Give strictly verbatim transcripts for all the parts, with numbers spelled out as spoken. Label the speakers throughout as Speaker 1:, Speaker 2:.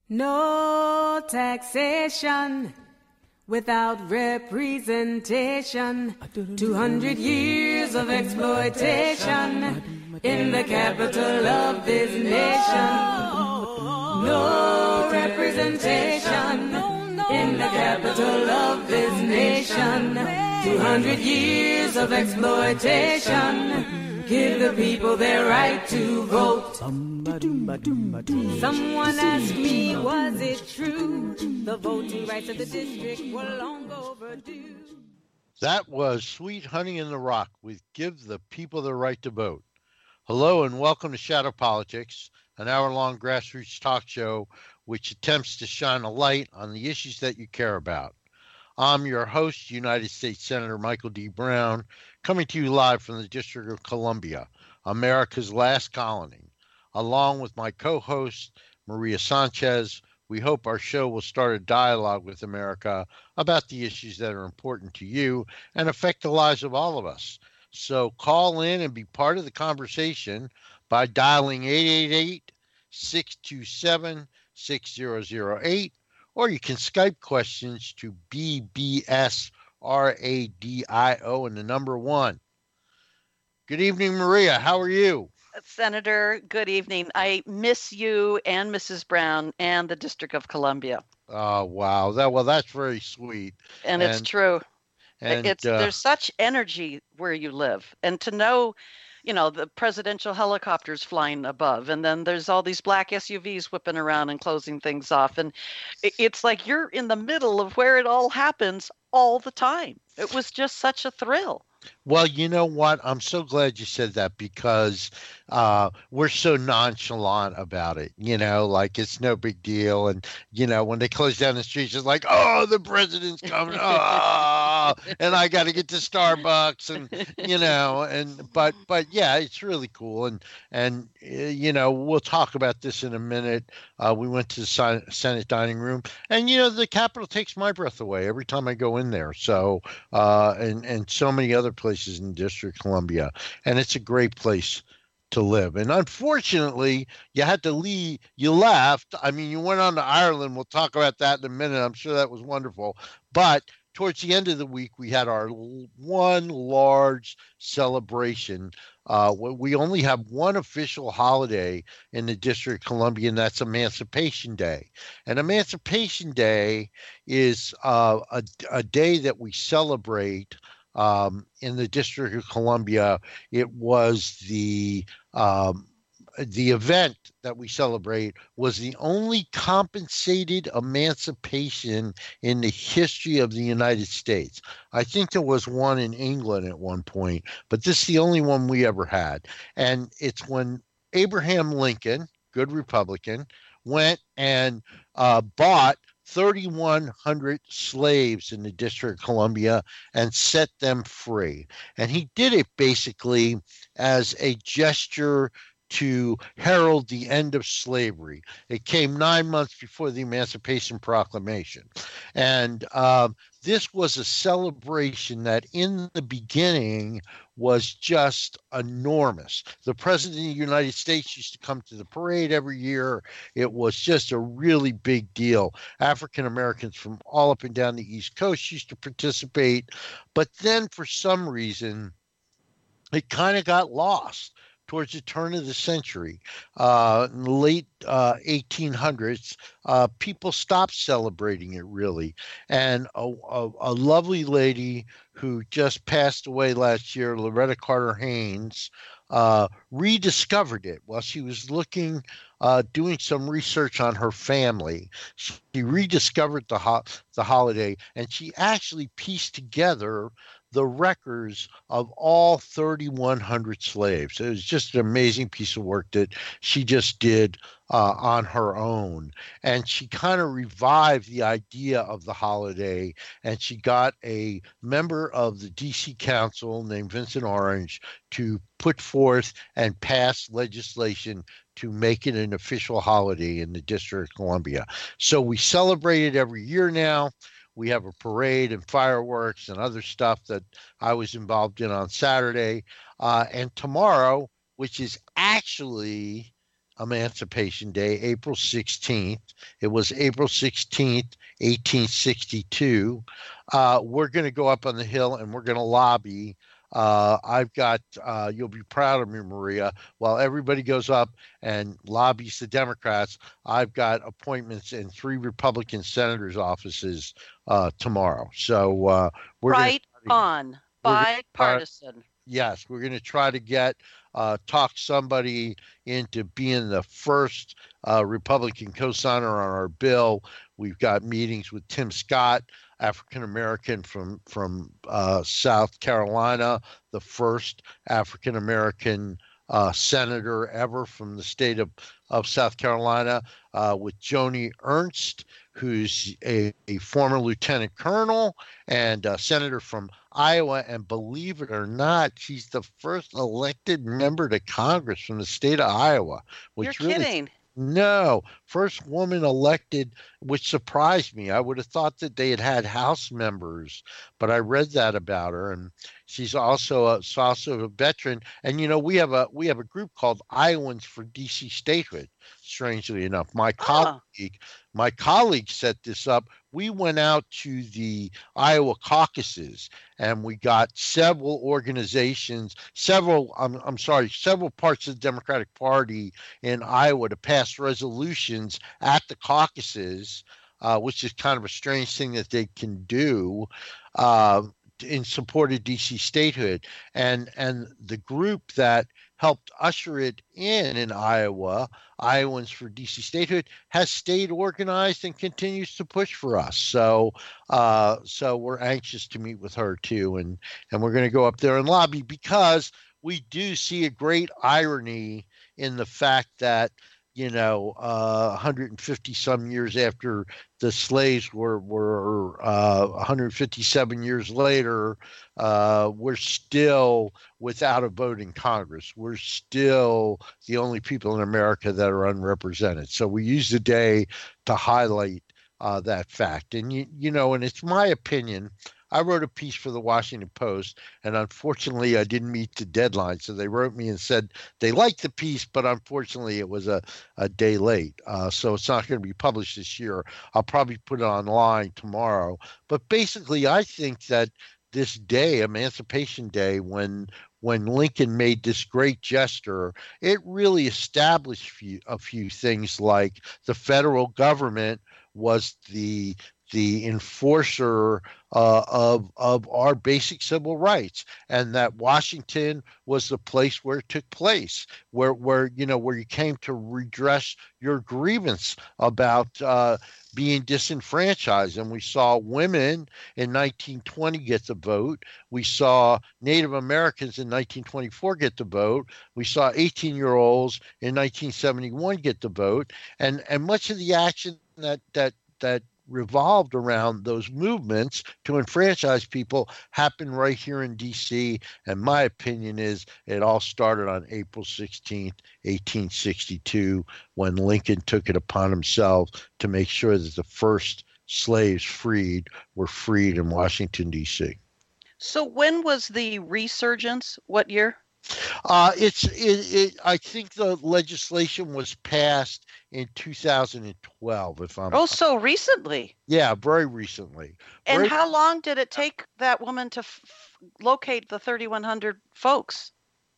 Speaker 1: No taxation without representation. Two hundred years of exploitation in the capital of this nation. No representation in the capital of this nation. Two hundred years of exploitation. Give the people their right to vote. Someone asked me, was it true? The voting rights of the district were long overdue.
Speaker 2: That was Sweet Honey in the Rock with Give the People the Right to Vote. Hello and welcome to Shadow Politics, an hour-long grassroots talk show which attempts to shine a light on the issues that you care about. I'm your host, United States Senator Michael D. Brown, coming to you live from the District of Columbia, America's last colony. Along with my co-host, Maria Sanchez, we hope our show will start a dialogue with America about the issues that are important to you and affect the lives of all of us. So call in and be part of the conversation by dialing eight eight eight, six two seven, six zero zero eight, or you can Skype questions to B B S R A D I O and the number one. Good evening, Maria. How are you?
Speaker 3: Senator, good evening. I miss you and Missus Brown and the District of Columbia.
Speaker 2: Oh, wow. That well, that's very sweet.
Speaker 3: And, and it's true.
Speaker 2: And
Speaker 3: it's uh, there's such energy where you live. And to know, you know, the presidential helicopters flying above, and then there's all these black S U Vs whipping around and closing things off. And it's like you're in the middle of where it all happens all the time. It was just such a thrill.
Speaker 2: Well, you know what? I'm so glad you said that because uh, we're so nonchalant about it, you know, like it's no big deal. And, you know, when they close down the streets, it's like, oh, the president's coming. Oh, and I got to get to Starbucks and, you know, and but but, yeah, it's really cool. And, and uh, you know, we'll talk about this in a minute. Uh, we went to the Senate dining room and, you know, the Capitol takes my breath away every time I go in there. So uh, and, and so many other places in the District of Columbia, and it's a great place to live. And unfortunately, you had to leave. You left. I mean, you went on to Ireland. We'll talk about that in a minute. I'm sure that was wonderful. But towards the end of the week, we had our one large celebration. Uh, we only have one official holiday in the District of Columbia, and that's Emancipation Day. And Emancipation Day is uh, a, a day that we celebrate Um, in the District of Columbia. It was the um, the event that we celebrate was the only compensated emancipation in the history of the United States. I think there was one in England at one point, but this is the only one we ever had. And it's when Abraham Lincoln, good Republican, went and uh, bought thirty-one hundred slaves in the District of Columbia and set them free. And he did it basically as a gesture to herald the end of slavery. It came nine months before the Emancipation Proclamation. And um, this was a celebration that in the beginning was just enormous. The President of the United States used to come to the parade every year. It was just a really big deal. African Americans from all up and down the East Coast used to participate. But then for some reason, it kind of got lost towards the turn of the century. Uh, in the late uh, eighteen hundreds, uh, people stopped celebrating it really. And a, a, a lovely lady who just passed away last year, Loretta Carter Haynes, uh, rediscovered it while she was looking, uh, doing some research on her family. She rediscovered the, ho- the holiday, and she actually pieced together the records of all thirty-one hundred slaves. It was just an amazing piece of work that she just did uh, on her own. And she kind of revived the idea of the holiday, and she got a member of the D C Council named Vincent Orange to put forth and pass legislation to make it an official holiday in the District of Columbia. So we celebrate it every year now. We have a parade and fireworks and other stuff that I was involved in on Saturday. Uh, and tomorrow, which is actually Emancipation Day, April sixteenth. It was April sixteenth, eighteen sixty-two. Uh, we're going to go up on the Hill and we're going to lobby. Uh, I've got, uh, you'll be proud of me, Maria, while everybody goes up and lobbies the Democrats, I've got appointments in three Republican senators' offices uh, tomorrow. So uh, we're
Speaker 3: right
Speaker 2: gonna,
Speaker 3: on,
Speaker 2: we're gonna,
Speaker 3: bipartisan.
Speaker 2: Uh, yes, we're going to try to get, uh, talk somebody into being the first uh, Republican co-signer on our bill. We've got meetings with Tim Scott, African American from from uh, South Carolina, the first African American uh, senator ever from the state of, of South Carolina, uh, with Joni Ernst, who's a, a former lieutenant colonel and a senator from Iowa. And believe it or not, she's the first elected member to Congress from the state of Iowa. Which
Speaker 3: You're
Speaker 2: really,
Speaker 3: kidding.
Speaker 2: No, first woman elected, which surprised me. I would have thought that they had had House members, but I read that about her, and she's also a, she's also a veteran. And you know, we have a we have a group called Iowans for D C statehood. Strangely enough, my colleague oh. my colleague set this up. We went out to the Iowa caucuses and we got several organizations, several, I'm, I'm sorry, several parts of the Democratic Party in Iowa to pass resolutions at the caucuses, uh, which is kind of a strange thing that they can do, uh, in support of D C statehood. And, and the group that helped usher it in in Iowa, Iowans for D C statehood, has stayed organized and continues to push for us. So uh, so we're anxious to meet with her too. And, and we're going to go up there and lobby because we do see a great irony in the fact that, you know, uh, one hundred fifty some years after the slaves were, were uh, one hundred fifty-seven years later, uh, we're still without a vote in Congress. We're still the only people in America that are unrepresented. So we use the day to highlight uh, that fact. And, you, you know, and it's my opinion. I wrote a piece for the Washington Post, and unfortunately I didn't meet the deadline. So they wrote me and said they liked the piece, but unfortunately it was a, a day late. Uh, so it's not going to be published this year. I'll probably put it online tomorrow. But basically, I think that this day, Emancipation Day, when when Lincoln made this great gesture, it really established few, a few things, like the federal government was the the enforcer uh, of of our basic civil rights, and that Washington was the place where it took place, where where you know where you came to redress your grievance about uh, being disenfranchised. And we saw women in nineteen twenty get the vote. We saw Native Americans in nineteen twenty-four get the vote. We saw eighteen-year-olds in nineteen seventy-one get the vote, and and much of the action that that that revolved around those movements to enfranchise people happened right here in D C. And my opinion is it all started on April sixteenth, eighteen sixty-two, when Lincoln took it upon himself to make sure that the first slaves freed were freed in Washington, D C.
Speaker 3: So when was the resurgence? What year?
Speaker 2: Uh, it's it, it, I think the legislation was passed in two thousand twelve, if I'm
Speaker 3: oh so recently.
Speaker 2: Yeah, very recently.
Speaker 3: And
Speaker 2: very,
Speaker 3: how long did it take that woman to f- locate the thirty-one hundred folks?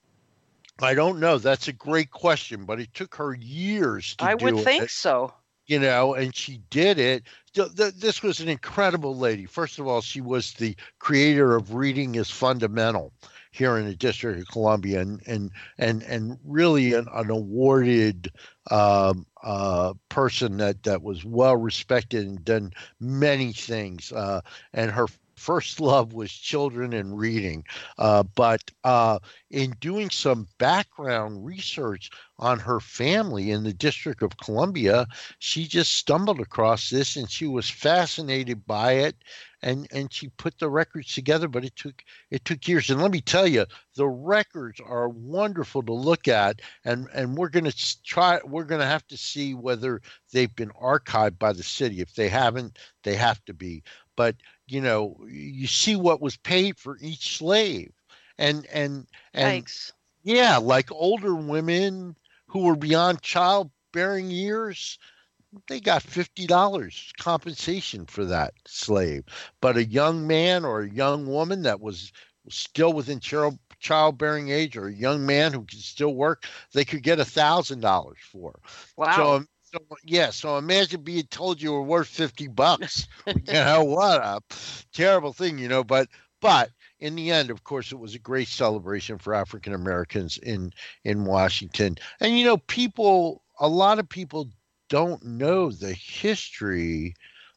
Speaker 2: I don't know. That's a great question, but it took her years to
Speaker 3: I
Speaker 2: do
Speaker 3: would
Speaker 2: it.
Speaker 3: think so.
Speaker 2: You know, and she did it. This was an incredible lady. First of all, she was the creator of Reading is Fundamental here in the District of Columbia, and and and and really an, an awarded um, uh, person that that was well respected and done many things. Uh, and her first love was children and reading. Uh, but uh, in doing some background research on her family in the District of Columbia, she just stumbled across this and she was fascinated by it. And and she put the records together, but it took it took years. And let me tell you, the records are wonderful to look at. And and we're going to try. We're going to have to see whether they've been archived by the city. If they haven't, they have to be. But you know, you see what was paid for each slave, and and and
Speaker 3: Thanks.
Speaker 2: Yeah, like older women who were beyond childbearing years, they got fifty dollars compensation for that slave. But a young man or a young woman that was still within child childbearing age, or a young man who could still work, they could get a thousand dollars for.
Speaker 3: Wow.
Speaker 2: So, um, so yeah, so imagine being told you were worth fifty bucks. You know, what a terrible thing, you know, but but in the end, of course, it was a great celebration for African Americans in in Washington. And you know, people a lot of people don't know the history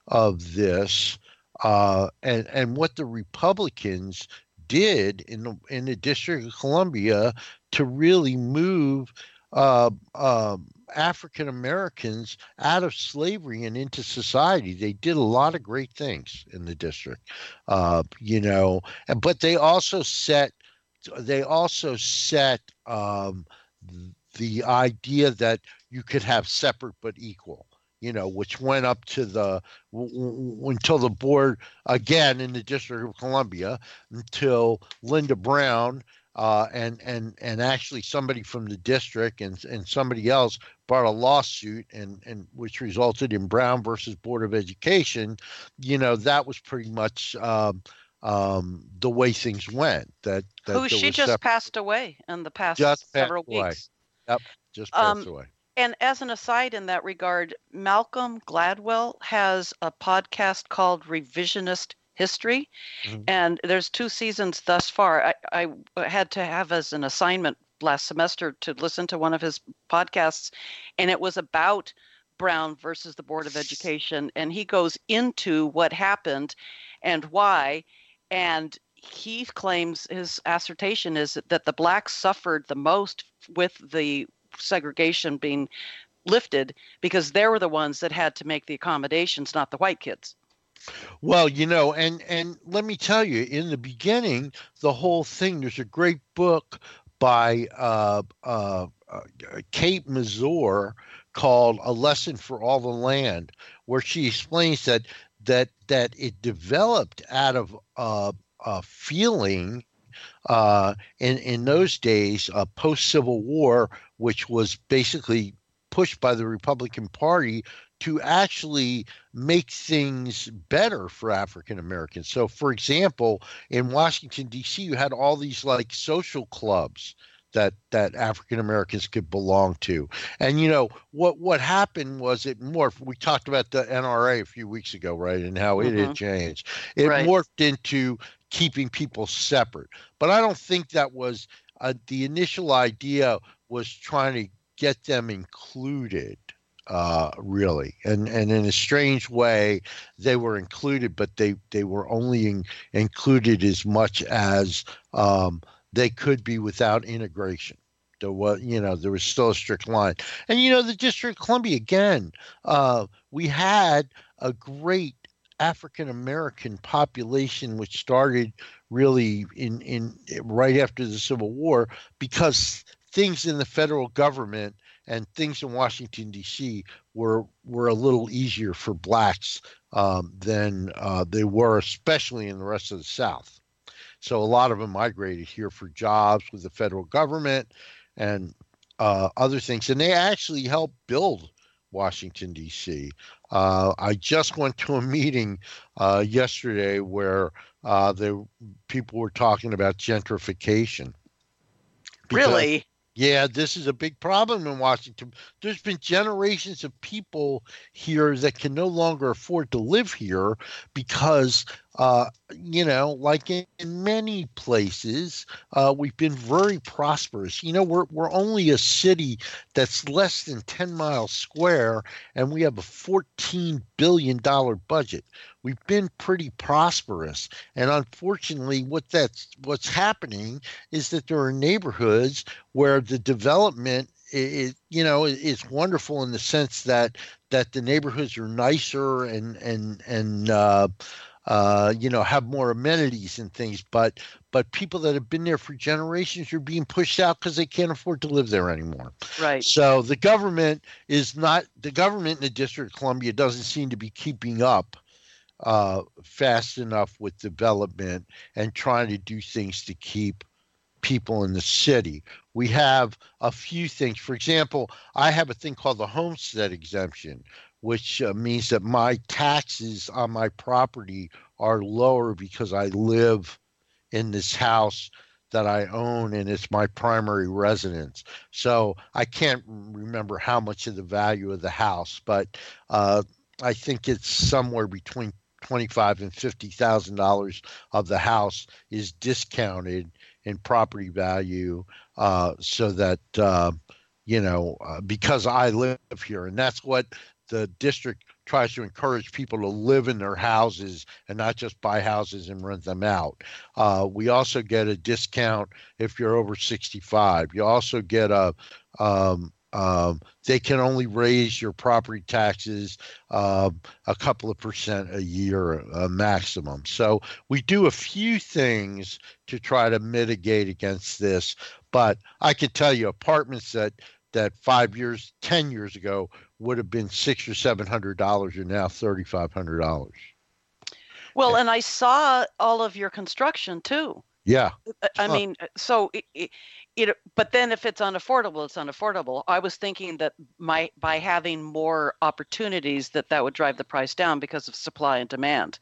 Speaker 2: of this, uh, and and what the Republicans did in the in the District of Columbia to really move uh, uh, African Americans out of slavery and into society. They did a lot of great things in the district, uh, you know, and but they also set they also set um, the idea that you could have separate but equal, you know, which went up to the w- w- until the board again in the District of Columbia, until Linda Brown uh, and and and actually somebody from the district and and somebody else brought a lawsuit, and and which resulted in Brown versus Board of Education. You know, that was pretty much um, um, the way things went. That, that
Speaker 3: Who she just separ- passed away in the past
Speaker 2: just
Speaker 3: several
Speaker 2: passed away.
Speaker 3: weeks.
Speaker 2: Yep, just passed
Speaker 3: Um,
Speaker 2: away.
Speaker 3: And as an aside in that regard, Malcolm Gladwell has a podcast called Revisionist History,
Speaker 2: Mhm.
Speaker 3: and there's two seasons thus far. I, I had to have as an assignment last semester to listen to one of his podcasts, and it was about Brown versus the Board of Education, and he goes into what happened and why, and he claims his assertion is that the blacks suffered the most with the segregation being lifted because they were the ones that had to make the accommodations, not the white kids.
Speaker 2: Well, you know, and and let me tell you, in the beginning, the whole thing. There's a great book by uh, uh, uh, Kate Mazur called "A Lesson for All the Land," where she explains that that that it developed out of uh, a feeling uh, in in those days, uh, post Civil War, which was basically pushed by the Republican Party to actually make things better for African Americans. So, for example, in Washington, D C, you had all these like social clubs that that African Americans could belong to. And, you know, what what happened was it morphed. We talked about the N R A a few weeks ago, right, and how it
Speaker 3: Mhm.
Speaker 2: had changed. It
Speaker 3: Right.
Speaker 2: morphed into keeping people separate. But I don't think that was uh, the initial idea was trying to get them included, uh, really. And and in a strange way, they were included, but they, they were only in, included as much as um, they could be without integration. There was, you know, there was still a strict line. And, you know, the District of Columbia, again, uh, we had a great African American population, which started really in, in right after the Civil War, because things in the federal government and things in Washington, D C were were a little easier for blacks um, than uh, they were, especially in the rest of the South. So a lot of them migrated here for jobs with the federal government and uh, other things, and they actually helped build Washington, D C. Uh, I just went to a meeting uh, yesterday where uh, the people were talking about gentrification. Because,
Speaker 3: Really?
Speaker 2: yeah, this is a big problem in Washington. There's been generations of people here that can no longer afford to live here because, uh, you know, like in, in many places, uh, we've been very prosperous. You know, we're we're only a city that's less than ten miles square, and we have a fourteen billion dollars budget. We've been pretty prosperous, and unfortunately, what that's what's happening is that there are neighborhoods where the development is, you know, is wonderful in the sense that that the neighborhoods are nicer and and and uh, uh, you know, have more amenities and things, but but people that have been there for generations are being pushed out because they can't afford to live there anymore.
Speaker 3: Right.
Speaker 2: So the government is not the government in the District of Columbia doesn't seem to be keeping up uh, fast enough with development and trying to do things to keep people in the city. We have a few things. For example, I have a thing called the homestead exemption, which uh, means that my taxes on my property are lower because I live in this house that I own and it's my primary residence. So I can't remember how much of the value of the house, but uh, I think it's somewhere between twenty-five and fifty thousand dollars of the house is discounted in property value, uh, so that uh, you know uh, because I live here, and that's what the district tries to encourage people to live in their houses and not just buy houses and rent them out. Uh, we also get a discount if you're over sixty-five. You also get a um, um, they can only raise your property taxes uh, a couple of percent a year, uh, maximum. So we do a few things to try to mitigate against this. But I can tell you, apartments that that five years, ten years ago would have been six or seven hundred dollars are now thirty five hundred dollars.
Speaker 3: Well, and I saw all of your construction too.
Speaker 2: Yeah.
Speaker 3: I mean, so it, it, it, but then if it's unaffordable, it's unaffordable. I was thinking that my by having more opportunities that that would drive the price down because of supply and demand.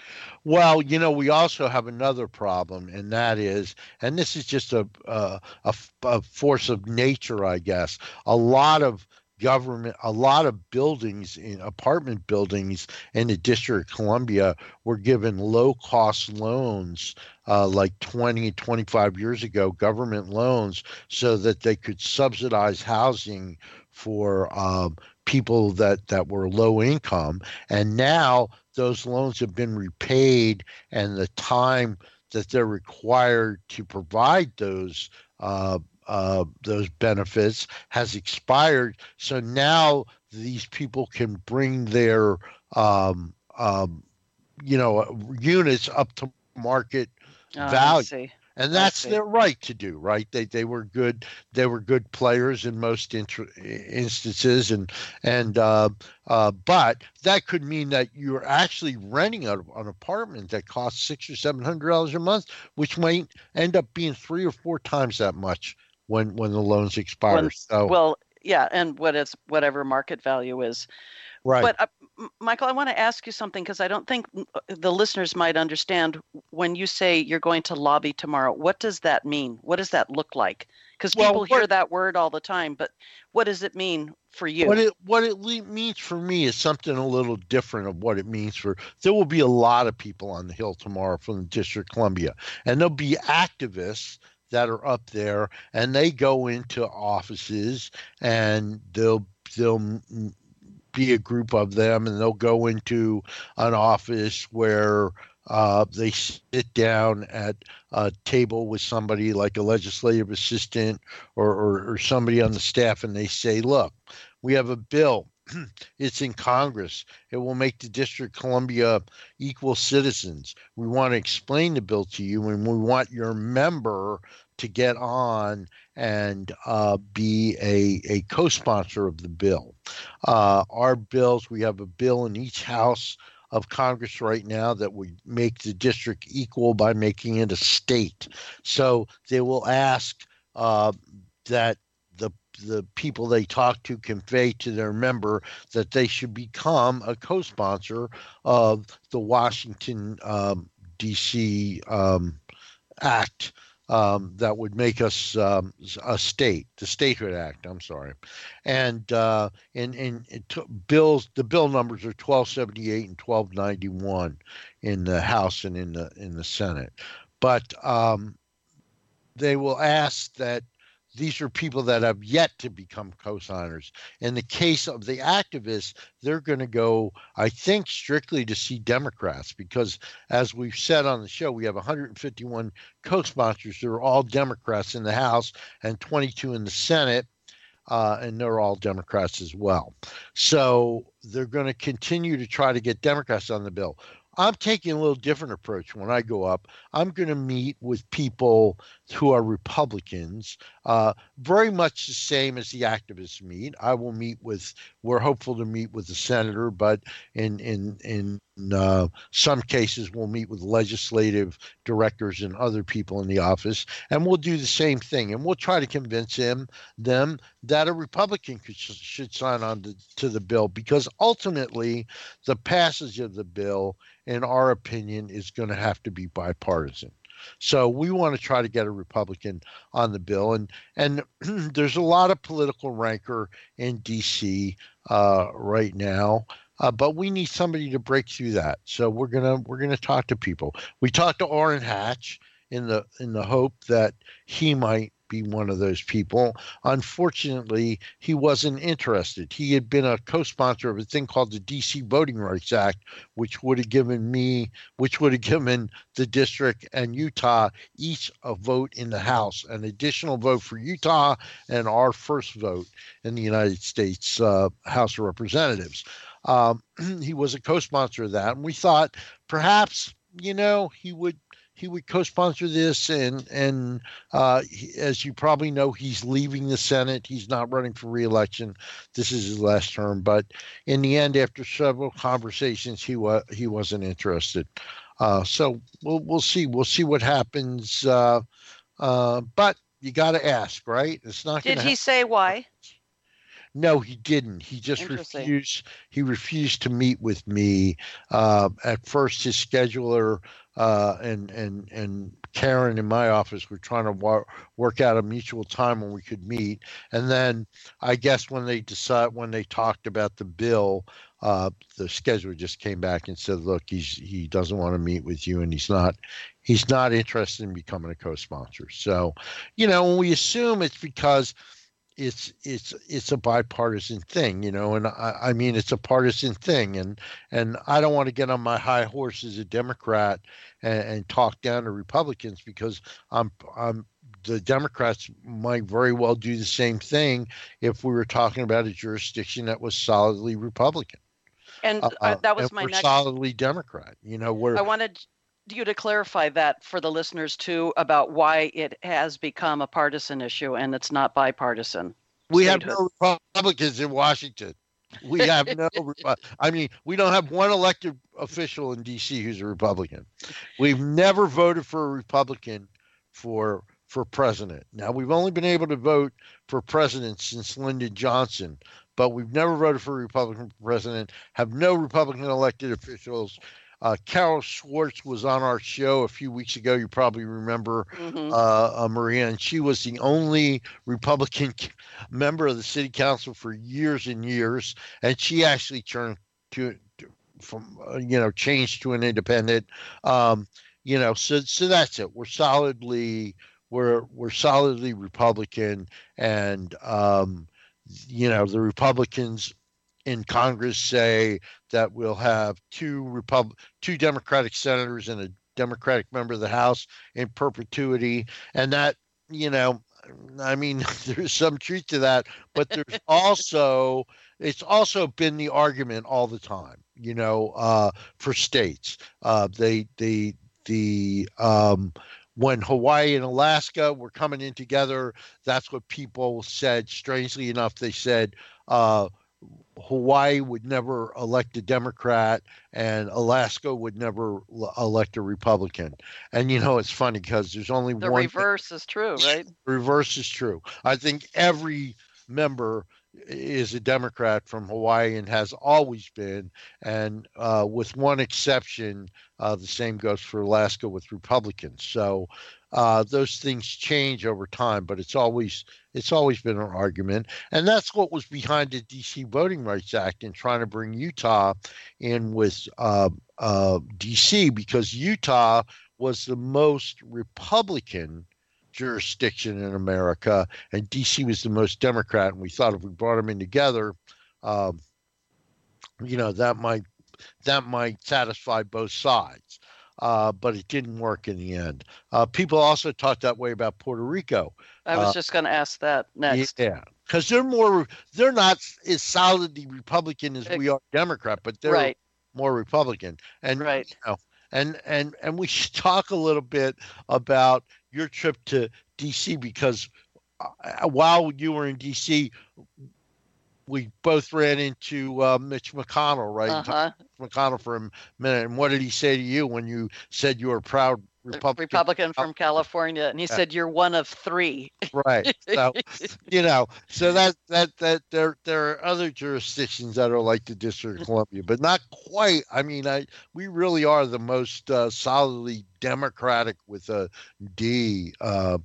Speaker 2: Well, you know, we also have another problem, and that is, and this is just a a, a, a force of nature, I guess. A lot of government, a lot of buildings, in apartment buildings in the District of Columbia were given low-cost loans, uh, like twenty, twenty-five years ago, government loans, so that they could subsidize housing for um, people that, that were low income. And now those loans have been repaid, and the time that they're required to provide those uh, uh, those benefits has expired. So now these people can bring their um, um, you know units up to market
Speaker 3: Oh,
Speaker 2: value.
Speaker 3: I see.
Speaker 2: And
Speaker 3: I
Speaker 2: that's
Speaker 3: see.
Speaker 2: their right to do, right? They they were good. They were good players in most inter- instances, and and uh, uh, but that could mean that you're actually renting a, an apartment that costs six or seven hundred dollars a month, which might end up being three or four times that much when when the loans expire.
Speaker 3: When-
Speaker 2: So
Speaker 3: Well, yeah, and what is whatever market value is.
Speaker 2: right.
Speaker 3: But uh, M- Michael, I want to ask you something because I don't think mm, uh, the listeners might understand when you say you're going to lobby tomorrow. What does that mean? What does that look like? Because
Speaker 2: Well,
Speaker 3: people hear
Speaker 2: what-
Speaker 3: that word all the time, but what does it mean for you?
Speaker 2: What it what it le- means for me is something a little different of what it means for. There will be a lot of people on the Hill tomorrow from the District of Columbia, and there'll be activists that are up there, and they go into offices, and they'll they'll mm, be a group of them, and they'll go into an office where uh, they sit down at a table with somebody like a legislative assistant or, or, or somebody on the staff, and they say, look, we have a bill. It's in Congress. It will make the District of Columbia equal citizens. We want to explain the bill to you, and we want your member to get on and uh, be a, a co-sponsor of the bill. Uh, our bills, we have a bill in each house of Congress right now that would make the district equal by making it a state. So they will ask uh, that the the people they talk to convey to their member that they should become a co-sponsor of the Washington um, D C um, Act um, that would make us um, a state, the Statehood Act. I'm sorry, and uh, in in it t- bills, the bill numbers are twelve seventy-eight and twelve ninety-one in the House and in the in the Senate, but um, they will ask that. These are people that have yet to become co-signers. In the case of the activists, they're going to go, I think, strictly to see Democrats because, as we've said on the show, we have one hundred fifty-one co-sponsors who are all Democrats in the House and twenty-two in the Senate, uh, and they're all Democrats as well. So they're going to continue to try to get Democrats on the bill. I'm taking a little different approach when I go up. I'm going to meet with people who are Republicans, uh, very much the same as the activists meet. I will meet with, we're hopeful to meet with the senator, but in in in In uh, some cases, we'll meet with legislative directors and other people in the office, and we'll do the same thing. And we'll try to convince him, them that a Republican could, should sign on to, to the bill, because ultimately the passage of the bill, in our opinion, is going to have to be bipartisan. So we want to try to get a Republican on the bill. And, and there's a lot of political rancor in D C uh, right now. Uh, but we need somebody to break through that. So we're gonna we're gonna talk to people. We talked to Orrin Hatch in the in the hope that he might be one of those people. Unfortunately, he wasn't interested. He had been a co-sponsor of a thing called the D C Voting Rights Act, which would have given me, which would have given the district and Utah each a vote in the House, an additional vote for Utah, and our first vote in the United States uh, House of Representatives. Um, he was a co-sponsor of that, and we thought perhaps, you know, he would he would co-sponsor this, and and uh, he, as you probably know, he's leaving the Senate. He's not running for re-election. This is his last term, but in the end, after several conversations, he was he wasn't interested. Uh, so we'll we'll see we'll see what happens. Uh, uh, but you got to ask, right? It's not.
Speaker 3: Did he
Speaker 2: ha-
Speaker 3: say why?
Speaker 2: No, he didn't. He just refused. He refused to meet with me. Uh, at first, his scheduler uh, and and and Karen in my office were trying to wa- work out a mutual time when we could meet. And then, I guess when they decide when they talked about the bill, uh, the scheduler just came back and said, "Look, he's he doesn't want to meet with you, and he's not he's not interested in becoming a co-sponsor." So, you know, when we assume it's because it's it's it's a bipartisan thing, you know, and I, I mean it's a partisan thing, and and I don't want to get on my high horse as a Democrat and, and talk down to Republicans, because I'm I'm the Democrats might very well do the same thing if we were talking about a jurisdiction that was solidly Republican.
Speaker 3: And uh, that was
Speaker 2: and
Speaker 3: my
Speaker 2: we're
Speaker 3: next.
Speaker 2: solidly Democrat, you know. We're
Speaker 3: I wanted you to clarify that for the listeners too, about why it has become a partisan issue and it's not bipartisan.
Speaker 2: We
Speaker 3: statehood.
Speaker 2: have no Republicans in Washington. We have no, I mean, we don't have one elected official in D C who's a Republican. We've never voted for a Republican for for president. Now, we've only been able to vote for president since Lyndon Johnson, but we've never voted for a Republican president, have no Republican elected officials. Uh, Carol Schwartz was on our show a few weeks ago. You probably remember,
Speaker 3: mm-hmm.
Speaker 2: uh, uh, Maria, and she was the only Republican member of the city council for years and years, and she actually turned to, to from uh, you know changed to an independent. Um, you know, so so that's it. We're solidly we're we're solidly Republican, and um, you know the Republicans in Congress say that we'll have two Repub- two Democratic senators and a Democratic member of the House in perpetuity. And that, you know, I mean, there's some truth to that, but there's also, it's also been the argument all the time, you know, uh, for states. Uh, they, they, the, um, when Hawaii and Alaska were coming in together, that's what people said. Strangely enough, they said, uh, Hawaii would never elect a Democrat and Alaska would never l- elect a Republican. And, you know, it's funny because there's only
Speaker 3: the
Speaker 2: one.
Speaker 3: The reverse is true, right?
Speaker 2: The reverse is true. I think every member is a Democrat from Hawaii and has always been. And uh, with one exception, uh, the same goes for Alaska with Republicans. So uh, those things change over time, but it's always it's always been an argument. And that's what was behind the D C Voting Rights Act and trying to bring Utah in with uh, uh, D C, because Utah was the most Republican jurisdiction in America, and D C was the most Democrat. And we thought if we brought them in together, um, you know, that might that might satisfy both sides. Uh, but it didn't work in the end. Uh, people also talk that way about Puerto Rico.
Speaker 3: I was
Speaker 2: uh,
Speaker 3: just going to ask that next.
Speaker 2: Yeah, because they're more, they're not as solidly Republican as we are Democrat, but they're
Speaker 3: right.
Speaker 2: more Republican. And
Speaker 3: right.
Speaker 2: You know, and and and we should talk a little bit about your trip to D C, because uh, while you were in D C, we both ran into uh, Mitch McConnell, right?
Speaker 3: Uh-huh.
Speaker 2: McConnell for a minute. And what did he say to you when you said you were a proud Republican?
Speaker 3: Republican from California, and he
Speaker 2: Yeah.
Speaker 3: said, "You're one of three."
Speaker 2: Right. So, you know, so that that that there there are other jurisdictions that are like the District of Columbia, but not quite. I mean, I we really are the most uh, solidly Democratic with a D. Uh,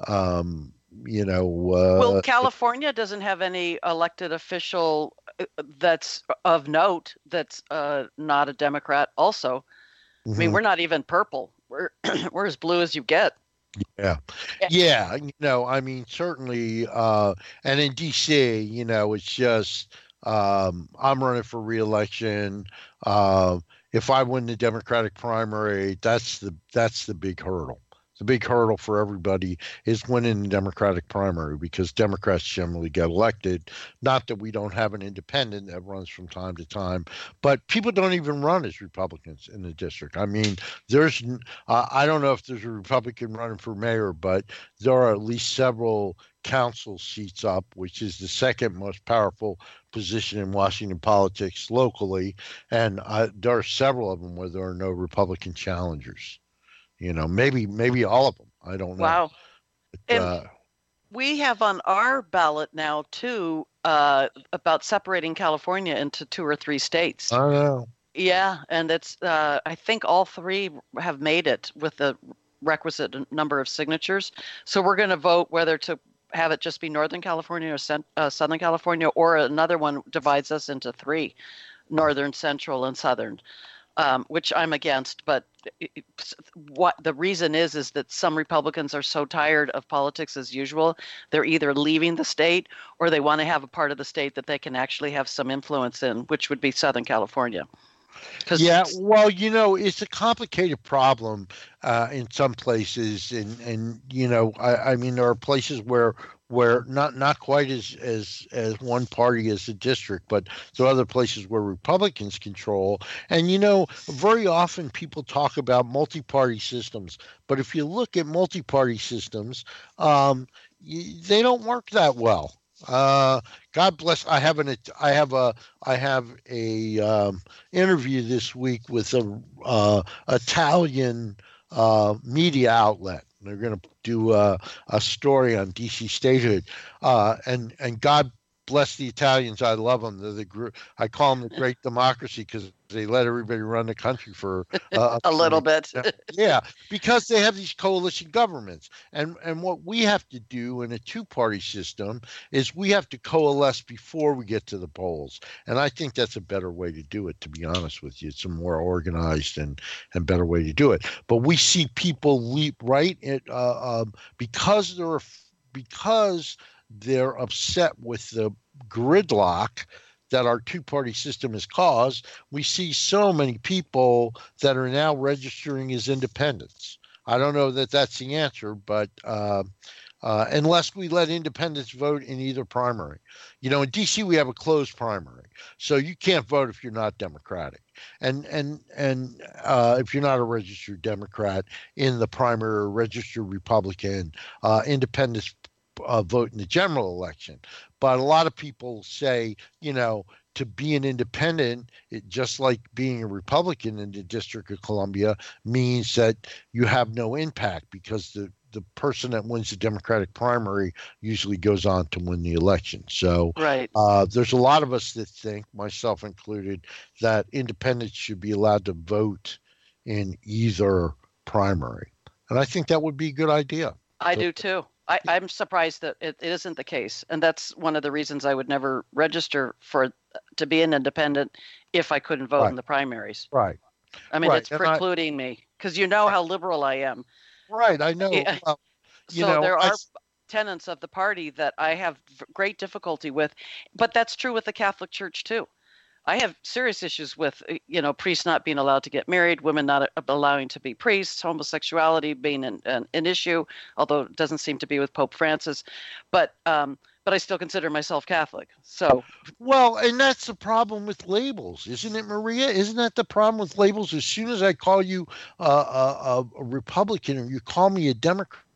Speaker 2: um, you know. Uh,
Speaker 3: Well, California doesn't have any elected official uh, that's of note that's uh, not a Democrat. Also, I mean,
Speaker 2: mhm.
Speaker 3: we're not even purple. We're we're as blue as you get.
Speaker 2: Yeah. Yeah. You know, I mean, certainly, uh, and in D C, you know, it's just, um, I'm running for reelection. Um, if I win the Democratic primary, that's the that's the big hurdle. The big hurdle for everybody is winning the Democratic primary because Democrats generally get elected. Not that we don't have an independent that runs from time to time, but people don't even run as Republicans in the district. I mean, there's, uh, I don't know if there's a Republican running for mayor, but there are at least several council seats up, which is the second most powerful position in Washington politics locally. And uh, there are several of them where there are no Republican challengers. You know, maybe maybe all of them. I don't know.
Speaker 3: Wow.
Speaker 2: But,
Speaker 3: And
Speaker 2: uh,
Speaker 3: we have on our ballot now too uh, about separating California into two or three states.
Speaker 2: I don't know.
Speaker 3: Yeah, and it's uh, I think all three have made it with the requisite number of signatures. So we're going to vote whether to have it just be Northern California or cent- uh, Southern California, or another one divides us into three, Northern, Central, and Southern. Um, which I'm against, but it, what the reason is is that some Republicans are so tired of politics as usual, they're either leaving the state or they want to have a part of the state that they can actually have some influence in, which would be Southern California.
Speaker 2: Yeah, well, you know, it's a complicated problem uh, in some places, and and you know, I, I mean, there are places where where not not quite as as as one party as the district, but there are other places where Republicans control. And you know, very often people talk about multi-party systems, but if you look at multi-party systems, um, you, they don't work that well. Uh, God bless. I have an. I have a. I have a um, interview this week with a uh, Italian uh, media outlet. They're going to do a, a story on D C statehood, uh, and and God bless the Italians. I love them. They're the group. I call them the great democracy because they let everybody run the country for uh,
Speaker 3: a little bit.
Speaker 2: Yeah, because they have these coalition governments, and and what we have to do in a two-party system is we have to coalesce before we get to the polls, and I think that's a better way to do it. To be honest with you, it's a more organized and and better way to do it. But we see people leap right at uh, um, because they're because they're upset with the gridlock that our two-party system has caused. We see so many people that are now registering as independents. I don't know that that's the answer, but uh, uh, unless we let independents vote in either primary. You know, in D C we have a closed primary, so you can't vote if you're not Democratic, and and and uh, if you're not a registered Democrat in the primary or registered Republican, uh, independents Uh, vote in the general election. But a lot of people say, you know, to be an independent, it, just like being a Republican in the District of Columbia, means that you have no impact because the, the person that wins the Democratic primary usually goes on to win the election. So
Speaker 3: right.
Speaker 2: uh, there's a lot of us that think, myself included, that independents should be allowed to vote in either primary. And I think that would be a good idea.
Speaker 3: I
Speaker 2: so,
Speaker 3: do too. I, I'm surprised that it, it isn't the case, and that's one of the reasons I would never register for to be an independent if I couldn't vote
Speaker 2: right.
Speaker 3: in the primaries.
Speaker 2: Right.
Speaker 3: I mean,
Speaker 2: right.
Speaker 3: it's
Speaker 2: and
Speaker 3: precluding I, me because you know how liberal I am.
Speaker 2: Right. I know.
Speaker 3: Yeah.
Speaker 2: Well, you
Speaker 3: so
Speaker 2: know,
Speaker 3: there
Speaker 2: I,
Speaker 3: are tenets of the party that I have great difficulty with, but that's true with the Catholic Church too. I have serious issues with, you know, priests not being allowed to get married, women not allowing to be priests, homosexuality being an, an, an issue, although it doesn't seem to be with Pope Francis. But um, but I still consider myself Catholic. So
Speaker 2: well, and that's the problem with labels, isn't it, Maria? Isn't that the problem with labels? As soon as I call you uh, a, a Republican or you call me a Democrat,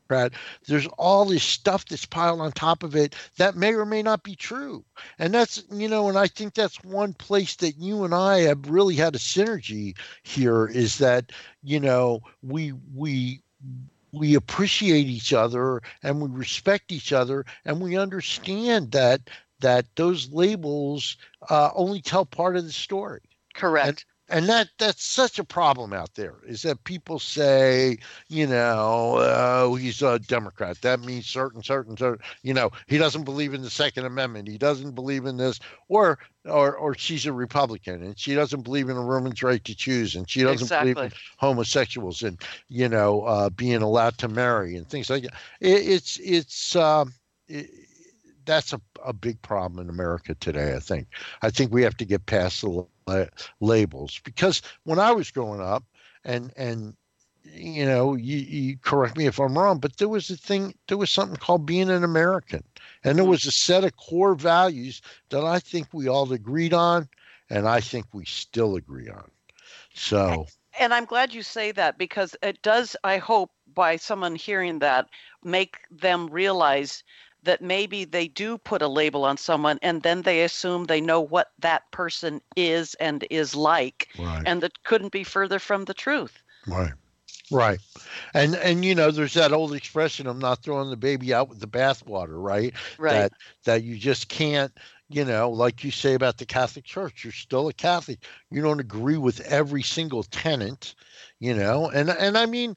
Speaker 2: Democrat, there's all this stuff that's piled on top of it that may or may not be true. And that's, you know, and I think that's one place that you and I have really had a synergy here, is that, you know, we we we appreciate each other and we respect each other, and we understand that that those labels uh, only tell part of the story.
Speaker 3: Correct.
Speaker 2: And, and that that's such a problem out there, is that people say, you know, oh, he's a Democrat. That means certain, certain, certain, you know, he doesn't believe in the Second Amendment. He doesn't believe in this, or or or she's a Republican and she doesn't believe in a woman's right to choose, and she doesn't
Speaker 3: Exactly.
Speaker 2: believe in homosexuals and, you know, uh, being allowed to marry and things like that. It, it's it's um, it, that's a, a big problem in America today, I think. I think we have to get past the la- labels, because when I was growing up, and, and you know, you, you correct me if I'm wrong, but there was a thing, there was something called being an American. And there was a set of core values that I think we all agreed on, and I think we still agree on. So...
Speaker 3: And I'm glad you say that, because it does, I hope, by someone hearing that, make them realize that maybe they do put a label on someone and then they assume they know what that person is and is like.
Speaker 2: Right.
Speaker 3: And that couldn't be further from the truth.
Speaker 2: Right. Right. And, and, you know, there's that old expression of not throwing the baby out with the bathwater, right?
Speaker 3: Right.
Speaker 2: That, that you just can't, you know, like you say about the Catholic Church, you're still a Catholic. You don't agree with every single tenet, you know, and, and I mean,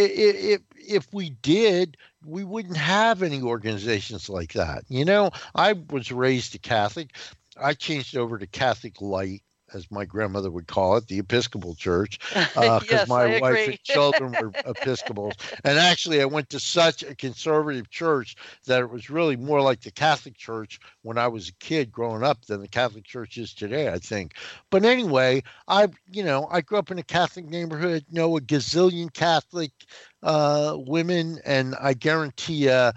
Speaker 2: if, if we did, we wouldn't have any organizations like that. You know, I was raised a Catholic. I changed over to Catholic Light, as my grandmother would call it, the Episcopal Church, because uh,
Speaker 3: yes,
Speaker 2: my
Speaker 3: I
Speaker 2: wife
Speaker 3: agree.
Speaker 2: and children were Episcopals. And actually, I went to such a conservative church that it was really more like the Catholic Church when I was a kid growing up than the Catholic Church is today, I think. But anyway, I, you know, I grew up in a Catholic neighborhood, know a gazillion Catholic uh, women, and I guarantee you,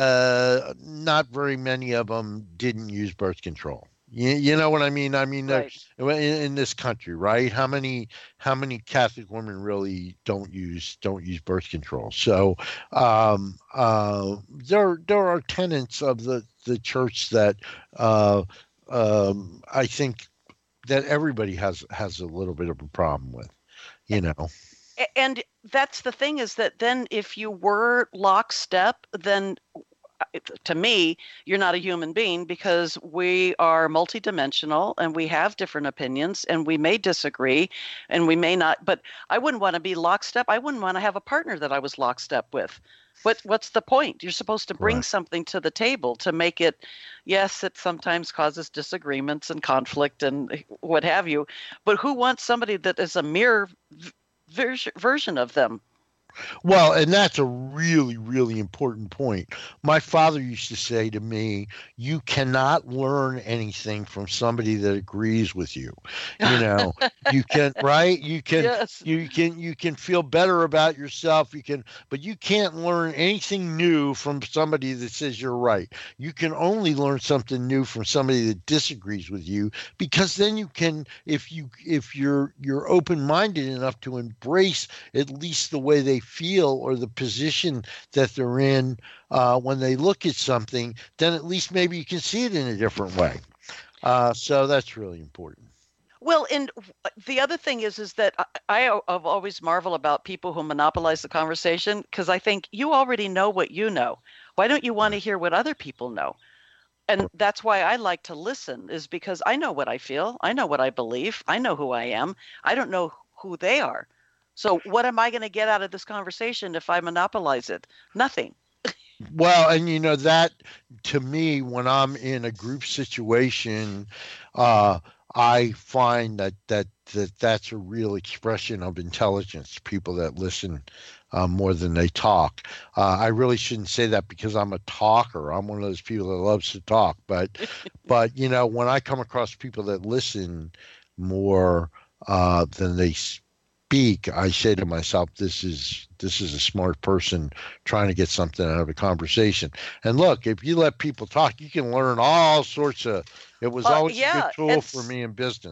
Speaker 2: uh, not very many of them didn't use birth control. You, you know what I mean? I mean,
Speaker 3: Right.
Speaker 2: in, in this country, right? How many how many Catholic women really don't use don't use birth control? So um, uh, there there are tenets of the the church that uh, um, I think that everybody has has a little bit of a problem with, you know.
Speaker 3: And that's the thing, is that then if you were lockstep, then to me, you're not a human being, because we are multidimensional and we have different opinions and we may disagree and we may not, but I wouldn't want to be lockstep. I wouldn't want to have a partner that I was lockstep with. What, what's the point? You're supposed to bring
Speaker 2: Right.
Speaker 3: something to the table to make it, yes, it sometimes causes disagreements and conflict and what have you, but who wants somebody that is a mirror ver- version of them?
Speaker 2: Well, and that's a really, really important point. My father used to say to me, you cannot learn anything from somebody that agrees with you. You know, you can, right? You can,
Speaker 3: Yes.
Speaker 2: you can, you can feel better about yourself. You can, but you can't learn anything new from somebody that says you're right. You can only learn something new from somebody that disagrees with you, because then you can, if you, if you're, you're open-minded enough to embrace at least the way they feel or the position that they're in uh, when they look at something, then at least maybe you can see it in a different way. Uh, so that's really important.
Speaker 3: Well, and the other thing is, is that I, I have always marvel about people who monopolize the conversation, because I think you already know what you know. Why don't you want to hear what other people know? And that's why I like to listen, is because I know what I feel. I know what I believe. I know who I am. I don't know who they are. So what am I going to get out of this conversation if I monopolize it? Nothing.
Speaker 2: Well, and you know, that to me, when I'm in a group situation, uh, I find that, that that that's a real expression of intelligence, people that listen uh, more than they talk. Uh, I really shouldn't say that because I'm a talker. I'm one of those people that loves to talk. But, but you know, when I come across people that listen more uh, than they speak, I say to myself, this is this is a smart person trying to get something out of a conversation. And look, if you let people talk, you can learn all sorts of, it was
Speaker 3: Uh,
Speaker 2: always a
Speaker 3: yeah,
Speaker 2: good tool
Speaker 3: it's-
Speaker 2: for me in business.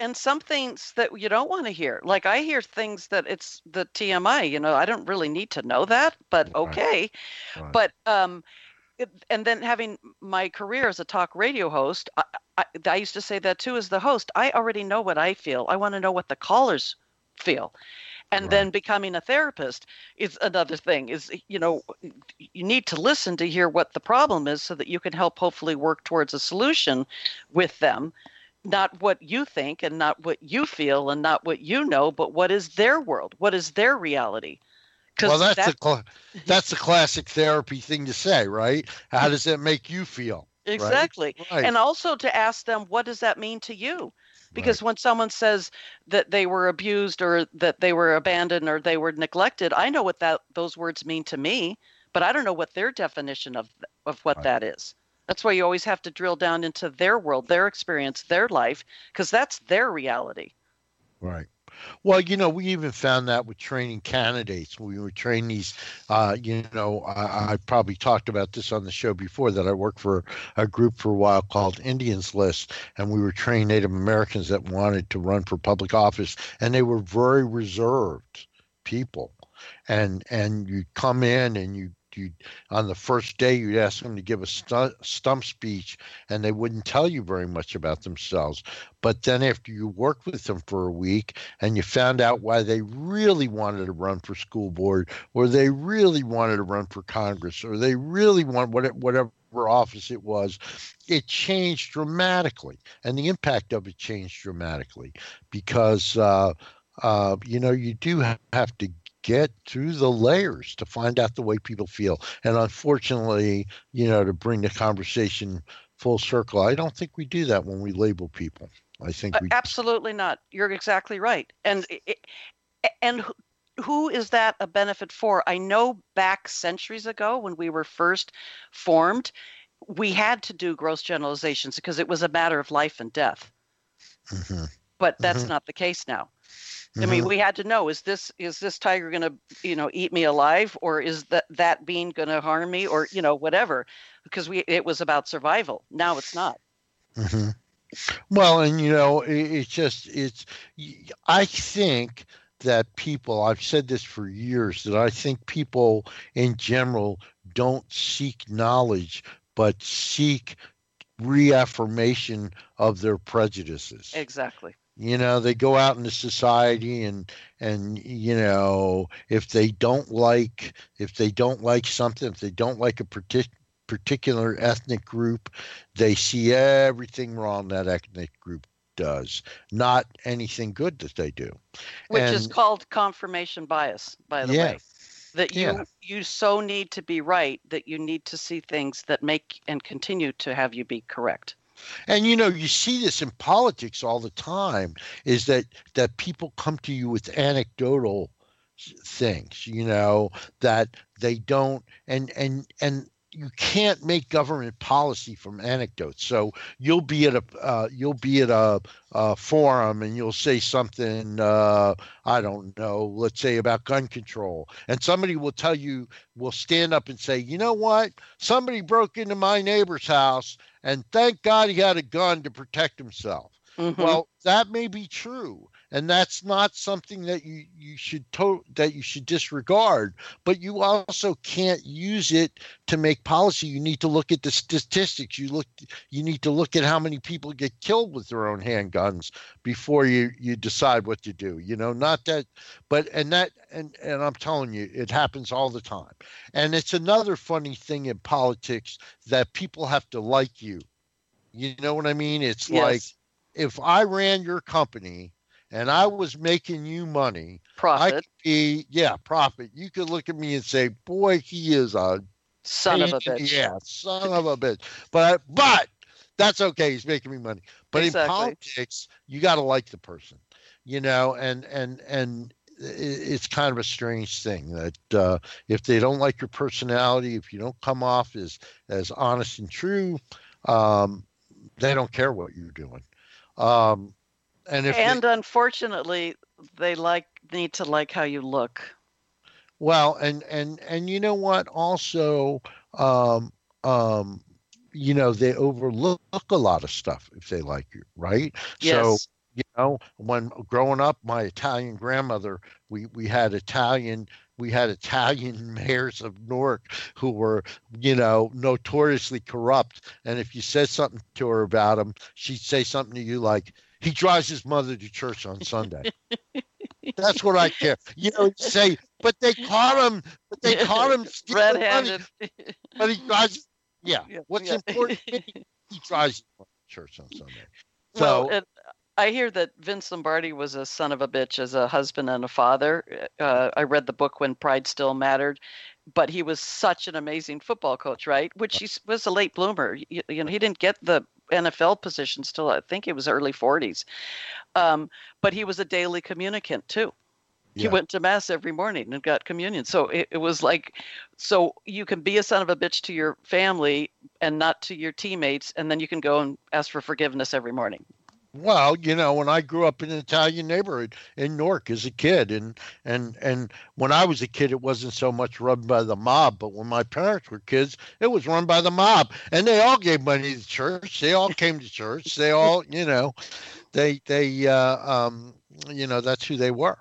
Speaker 3: and some things that you don't want to hear. Like I hear things that it's the T M I, you know, I don't really need to know that, but okay.
Speaker 2: Right. Right.
Speaker 3: But um it, and then having my career as a talk radio host, I, I, I used to say that too as the host. I already know what I feel. I want to know what the callers feel. And
Speaker 2: Right.
Speaker 3: then becoming a therapist is another thing. Is, you know, you need to listen to hear what the problem is so that you can help hopefully work towards a solution with them. Not what you think and not what you feel and not what you know, but what is their world? What is their reality?
Speaker 2: Well, that's
Speaker 3: that,
Speaker 2: a cl- that's a classic therapy thing to say, right? How does that make you feel?
Speaker 3: Exactly.
Speaker 2: Right?
Speaker 3: And also to ask them, what does that mean to you? Because right. when someone says that they were abused or that they were abandoned or they were neglected, I know what that those words mean to me, but I don't know what their definition of of what right. that is. That's why you always have to drill down into their world, their experience, their life, because that's their reality.
Speaker 2: Right. Well, you know, we even found that with training candidates. We would train these, uh, you know, I, I probably talked about this on the show before, that I worked for a group for a while called Indians List, and we were training Native Americans that wanted to run for public office, and they were very reserved people. And and you come in and you you on the first day you'd ask them to give a stu- stump speech, and they wouldn't tell you very much about themselves. But then after you worked with them for a week and you found out why they really wanted to run for school board, or they really wanted to run for Congress, or they really want whatever office it was, it changed dramatically, and the impact of it changed dramatically, because uh, uh, you know, you do have to get through the layers to find out the way people feel. And unfortunately, you know, to bring the conversation full circle, I don't think we do that when we label people. I think we
Speaker 3: uh, absolutely not. You're exactly right. And it, and who is that a benefit for? I know back centuries ago when we were first formed, we had to do gross generalizations because it was a matter of life and death. Mm-hmm. But that's mm-hmm. not the case now. I mean, we had to know, is this is this tiger going to, you know, eat me alive, or is that that bean going to harm me, or, you know, whatever, because we it was about survival. Now it's not.
Speaker 2: Mm-hmm. Well, and, you know, it, it's just it's I think that people, I've said this for years, that I think people in general don't seek knowledge, but seek reaffirmation of their prejudices.
Speaker 3: Exactly.
Speaker 2: You know, they go out into society and, and, you know, if they don't like, if they don't like something, if they don't like a partic- particular ethnic group, they see everything wrong that ethnic group does, not anything good that they do.
Speaker 3: Which
Speaker 2: and,
Speaker 3: is called confirmation bias, by the
Speaker 2: yeah,
Speaker 3: way. That you, yeah. you so need to be right that you need to see things that make and continue to have you be correct.
Speaker 2: And, you know, you see this in politics all the time, is that that people come to you with anecdotal things, you know, that they don't, and and and you can't make government policy from anecdotes. So you'll be at a uh, you'll be at a, a forum and you'll say something, uh, I don't know, let's say about gun control, and somebody will tell you, will stand up and say, you know what, somebody broke into my neighbor's house, and thank God he had a gun to protect himself. Mm-hmm. Well, that may be true, and that's not something that you, you should to- that you should disregard. But you also can't use it to make policy. You need to look at the statistics. You look. You need to look at how many people get killed with their own handguns before you, you decide what to do. You know, not that, but and that and and I'm telling you, it happens all the time. And it's another funny thing in politics that people have to like you. You know what I mean? It's yes. like, if I ran your company and I was making you money,
Speaker 3: profit.
Speaker 2: I could be, yeah, profit. You could look at me and say, boy, he is a
Speaker 3: son pain, of a bitch.
Speaker 2: Yeah, son of a bitch. But, but that's okay. He's making me money. But exactly. in politics, you got to like the person, you know, and, and, and it's kind of a strange thing that uh, if they don't like your personality, if you don't come off as, as honest and true, um, they don't care what you're doing. Um, and if
Speaker 3: and
Speaker 2: they,
Speaker 3: unfortunately, they like need to like how you look.
Speaker 2: Well, and and and you know what? Also, um, um, you know, they overlook a lot of stuff if they like you, right?
Speaker 3: Yes.
Speaker 2: So You know, when growing up, my Italian grandmother, we we had Italian we had Italian mayors of Newark who were, you know, notoriously corrupt. And if you said something to her about him, she'd say something to you like, "He drives his mother to church on Sunday." That's what I care. You know, you say, but they caught him, but they caught him stealing money.
Speaker 3: Red-handed.
Speaker 2: But he drives. Yeah.
Speaker 3: Yeah,
Speaker 2: What's
Speaker 3: yeah.
Speaker 2: important? He drives his mother to church on Sunday.
Speaker 3: Well,
Speaker 2: So
Speaker 3: and I hear that Vince Lombardi was a son of a bitch as a husband and a father. Uh, I read the book When Pride Still Mattered, but he was such an amazing football coach, right? Which he s- was a late bloomer. You, you know, he didn't get the N F L position till I think it was early forties. Um, but he was a daily communicant too. He
Speaker 2: yeah.
Speaker 3: went to mass every morning and got communion. So it, it was like, so you can be a son of a bitch to your family and not to your teammates, and then you can go and ask for forgiveness every morning.
Speaker 2: Well, you know, when I grew up in an Italian neighborhood in Newark as a kid, and and and when I was a kid, it wasn't so much run by the mob, but when my parents were kids, it was run by the mob, and they all gave money to church. They all came to church. They all, you know, they they uh, um, you know, that's who they were.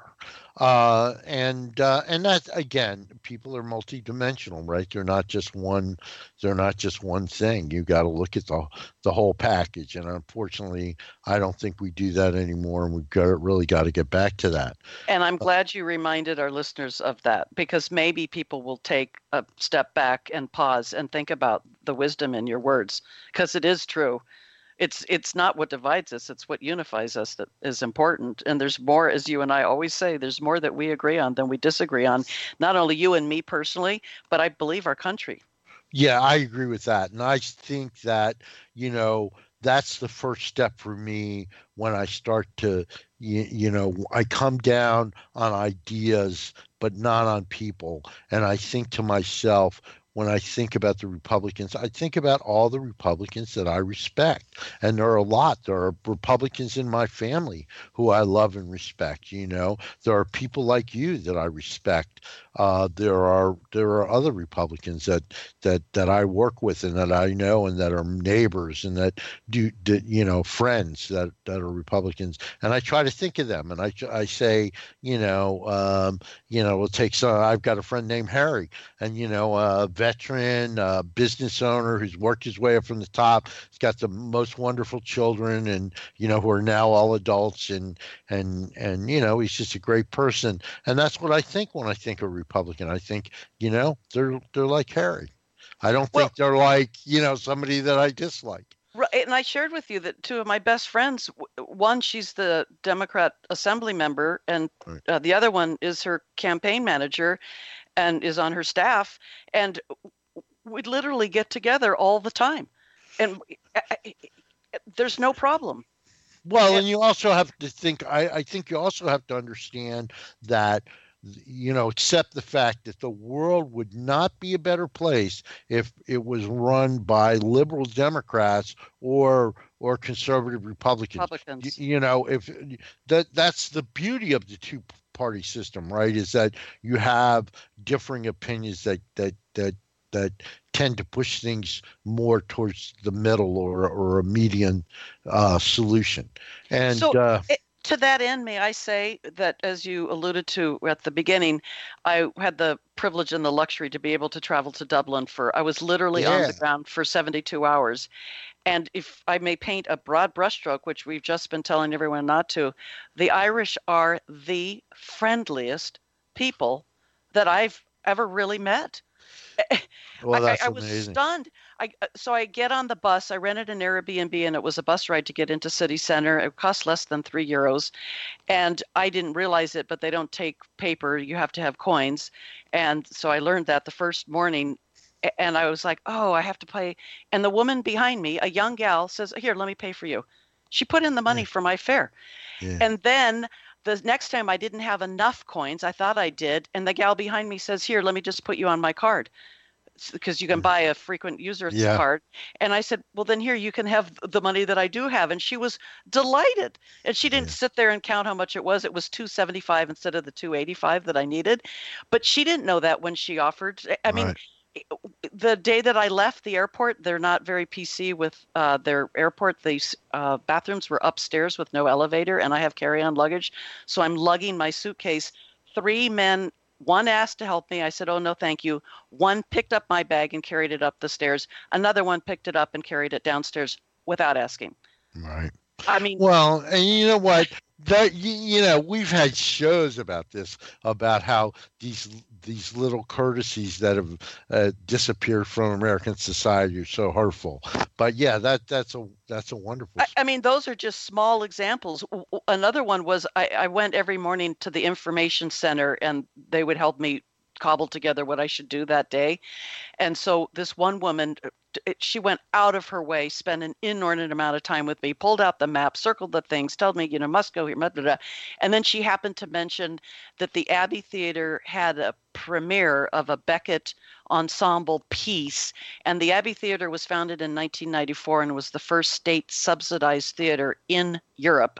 Speaker 2: Uh, and uh, and that again, people are multidimensional, right? They're not just one. They're not just one thing. You got to look at the the whole package. And unfortunately, I don't think we do that anymore. And we've got really got to get back to that.
Speaker 3: And I'm glad you reminded our listeners of that, because maybe people will take a step back and pause and think about the wisdom in your words, because it is true. It's it's not what divides us, it's what unifies us that is important. And there's more, as you and I always say, there's more that we agree on than we disagree on. Not only you and me personally, but I believe our country.
Speaker 2: Yeah, I agree with that. And I think that, you know, that's the first step for me when I start to, you, you know, I come down on ideas, but not on people. And I think to myself, when I think about the Republicans, I think about all the Republicans that I respect. And there are a lot. There are Republicans in my family who I love and respect. You know, there are people like you that I respect. Uh, there are there are other Republicans that that that I work with and that I know and that are neighbors and that do, do you know, friends that that are Republicans. And I try to think of them. And I I say, you know, um, you know, we'll take some. I've got a friend named Harry, and you know, uh, veteran, uh, business owner who's worked his way up from the top. He's got the most wonderful children, and you know, who are now all adults, and and and you know, he's just a great person. And that's what I think when I think of Republican. I think, you know, they're they're like Harry. I don't
Speaker 3: Well,
Speaker 2: think they're like, you know, somebody that I dislike.
Speaker 3: right, and I shared with you that two of my best friends, w- one, she's the Democrat Assembly member, and
Speaker 2: Right.
Speaker 3: uh, the other one is her campaign manager and is on her staff. And we literally get together all the time. And I- I- there's no problem.
Speaker 2: Well,
Speaker 3: Yeah.
Speaker 2: and you also have to think, I, I think you also have to understand that, you know, accept the fact that the world would not be a better place if it was run by liberal Democrats or or conservative Republicans. Y-
Speaker 3: Republicans.
Speaker 2: You, know, if that that's the beauty of the two party system, right? Is that you have differing opinions that that that that tend to push things more towards the middle or or a median uh, solution. And
Speaker 3: So,
Speaker 2: uh,
Speaker 3: it, to that end, may I say that, as you alluded to at the beginning, I had the privilege and the luxury to be able to travel to Dublin for, I was literally on
Speaker 2: yeah,
Speaker 3: the ground for seventy-two hours. And if I may paint a broad brushstroke, which we've just been telling everyone not to, the Irish are the friendliest people that I've ever really met.
Speaker 2: well,
Speaker 3: I, I,
Speaker 2: that's
Speaker 3: I was
Speaker 2: amazing.
Speaker 3: stunned. I uh, so I get on the bus. I rented an Airbnb, and it was a bus ride to get into city center. It cost less than three euros, and I didn't realize it, but they don't take paper. You have to have coins, and so I learned that the first morning. a- And I was like, "Oh, I have to pay." And the woman behind me, a young gal, says, "Here, let me pay for you." She put in the money
Speaker 2: Yeah,
Speaker 3: for my fare,
Speaker 2: yeah,
Speaker 3: and then the next time I didn't have enough coins. I thought I did, and the gal behind me says, "Here, let me just put you on my card, because you can buy a frequent user
Speaker 2: yeah,
Speaker 3: card." And I said, "Well, then here, you can have the money that I do have." And she was delighted. And she didn't
Speaker 2: yeah,
Speaker 3: sit there and count how much it was. It was two seventy-five instead of the two eighty-five that I needed. But she didn't know that when she offered. I mean,
Speaker 2: right.
Speaker 3: the day that I left the airport, they're not very P C with uh, their airport. These uh, bathrooms were upstairs with no elevator, and I have carry-on luggage. So I'm lugging my suitcase. Three men, one asked to help me. I said, oh, no, thank you. One picked up my bag and carried it up the stairs. Another one picked it up and carried it downstairs without asking.
Speaker 2: Right.
Speaker 3: I mean,
Speaker 2: well, and you know what? That you, you know, we've had shows about this, about how these these little courtesies that have uh, disappeared from American society are so hurtful. But yeah, that that's a that's a wonderful.
Speaker 3: I, I mean, those are just small examples. Another one was I, I went every morning to the information center, and they would help me cobble together what I should do that day. And so this one woman, she went out of her way, spent an inordinate amount of time with me, pulled out the map, circled the things, told me, you know, must go here, blah, blah, blah. And then she happened to mention that the Abbey Theater had a premiere of a Beckett ensemble piece. And the Abbey Theater was founded in nineteen ninety-four and was the first state subsidized theater in Europe.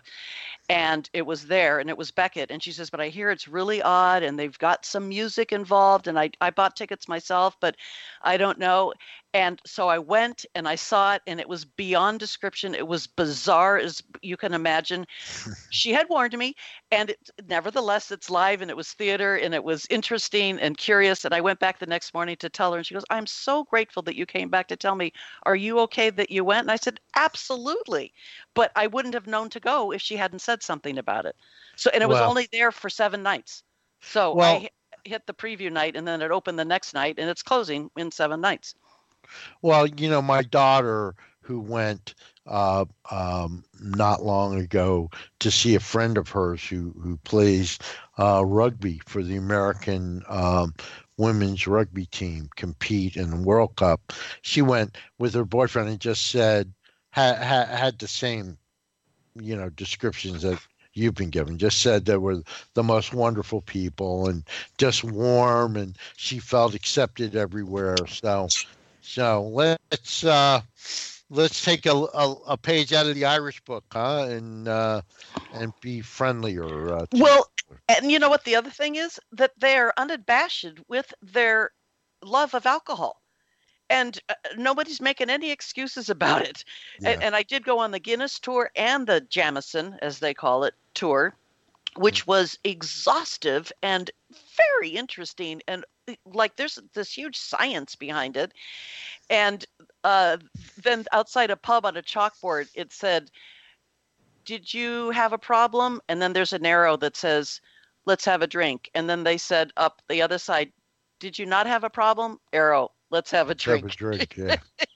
Speaker 3: And it was there, and it was Beckett. And she says, but I hear it's really odd, and they've got some music involved, and I, I bought tickets myself, but I don't know. And so I went and I saw it, and it was beyond description. It was bizarre as you can imagine. She had warned me, and it, nevertheless, it's live, and it was theater, and it was interesting and curious. And I went back the next morning to tell her, and she goes, I'm so grateful that you came back to tell me, are you okay that you went? And I said, absolutely. But I wouldn't have known to go if she hadn't said something about it. So, and it was
Speaker 2: Well,
Speaker 3: only there for seven nights. So
Speaker 2: well,
Speaker 3: I hit the preview night, and then it opened the next night, and it's closing in seven nights.
Speaker 2: Well, you know, my daughter who went uh, um, not long ago to see a friend of hers who who plays uh, rugby for the American um, women's rugby team compete in the World Cup. She went with her boyfriend and just said ha, ha, had the same, you know, descriptions that you've been given. Just said they were the most wonderful people and just warm, and she felt accepted everywhere. So. So let's uh, let's take a, a, a page out of the Irish book, huh? And uh, and be friendlier. Uh,
Speaker 3: well, and you know what the other thing is? That they're unabashed with their love of alcohol. And uh, nobody's making any excuses about it.
Speaker 2: Yeah.
Speaker 3: And, and I did go on the Guinness tour and the Jameson, as they call it, tour, which was exhaustive and very interesting. And like there's this huge science behind it. And uh, then outside a pub on a chalkboard, it said, did you have a problem? And then there's an arrow that says, let's have a drink. And then they said up the other side, did you not have a problem? Arrow, let's have a drink.
Speaker 2: Have a drink, yeah.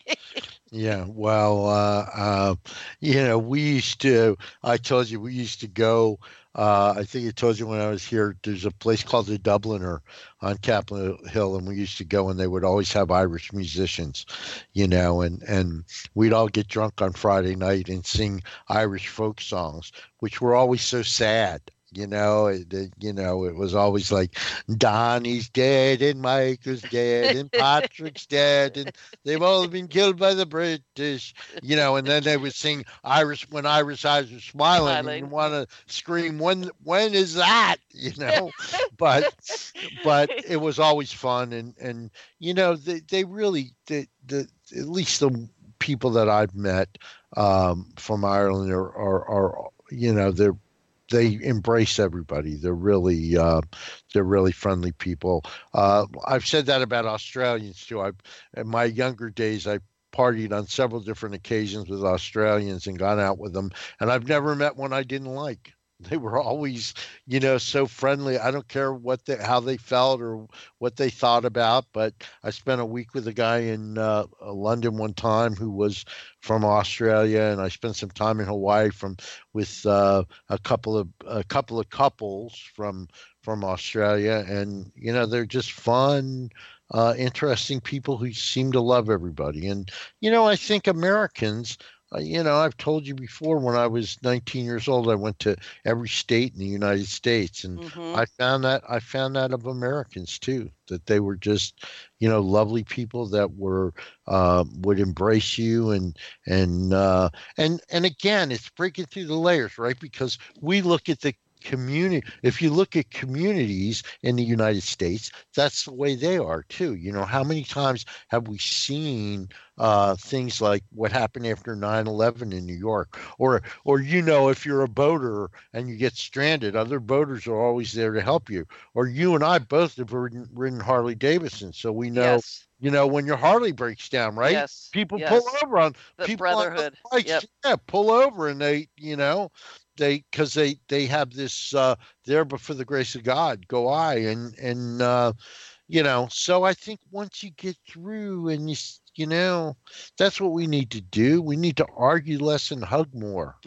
Speaker 2: Yeah, well, uh, uh, you know, we used to, I told you, we used to go, uh, I think I told you when I was here, there's a place called the Dubliner on Capitol Hill, and we used to go, and they would always have Irish musicians, you know, and, and we'd all get drunk on Friday night and sing Irish folk songs, which were always so sad. You know, it, it, you know, it was always like Donnie's dead and Michael's dead and Patrick's dead and they've all been killed by the British, you know, and then they would sing Irish when Irish eyes are smiling, smiling. And you want to scream, when when is that, you know, but but it was always fun. And, and you know, they, they really, the, the, at least the people that I've met um, from Ireland are, are, are, you know, they're, they embrace everybody. They're really, uh, they're really friendly people. Uh, I've said that about Australians too. I, in my younger days, I partied on several different occasions with Australians and gone out with them, and I've never met one I didn't like. They were always, you know, so friendly. I don't care what they, how they felt or what they thought about, but I spent a week with a guy in uh, London one time who was from Australia, and I spent some time in Hawaii from with uh, a couple of a couple of couples from from Australia, and you know, they're just fun, uh, interesting people who seem to love everybody. And you know, I think Americans. Uh, you know, I've told you before, when I was nineteen years old, I went to every state in the United States, and mm-hmm. I found that I found that of Americans too, that they were just, you know, lovely people that were uh, would embrace you, and and uh, and and again, it's breaking through the layers, right? Because we look at the community, if you look at communities in the United States, that's the way they are too. You know, how many times have we seen uh, things like what happened after nine eleven in New York? Or, or you know, if you're a boater and you get stranded, other boaters are always there to help you. Or you and I both have ridden, ridden Harley Davidson, so we know.
Speaker 3: Yes.
Speaker 2: You know, when your Harley breaks down, right?
Speaker 3: Yes.
Speaker 2: People
Speaker 3: yes.
Speaker 2: pull over on
Speaker 3: the
Speaker 2: people
Speaker 3: brotherhood.
Speaker 2: On the bikes,
Speaker 3: yep.
Speaker 2: Yeah, pull over, and they, you know, they because they they have this uh, there, but for the grace of God, go I, and and uh, you know, so I think once you get through, and you you know, that's what we need to do. We need to argue less and hug more,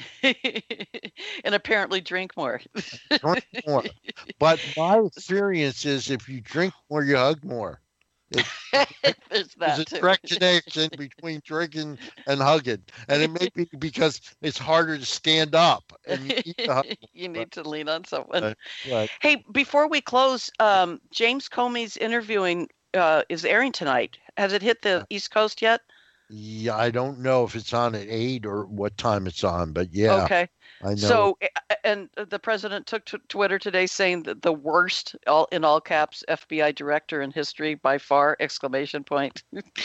Speaker 3: and apparently drink more.
Speaker 2: drink more. But my experience is, if you drink more, you hug more. It,
Speaker 3: There's that
Speaker 2: There's a
Speaker 3: too.
Speaker 2: direct connection between drinking and hugging, and it may be because it's harder to stand up, and you need to, hug
Speaker 3: you need to lean on someone.
Speaker 2: Right, right.
Speaker 3: Hey, before we close, um, James Comey's interviewing uh, is airing tonight. Has it hit the East Coast yet?
Speaker 2: Yeah, I don't know if it's on at eight or what time it's on, but yeah.
Speaker 3: Okay.
Speaker 2: I know.
Speaker 3: So, and the president took to Twitter today saying that the worst, all in all caps, F B I director in history by far! Exclamation point.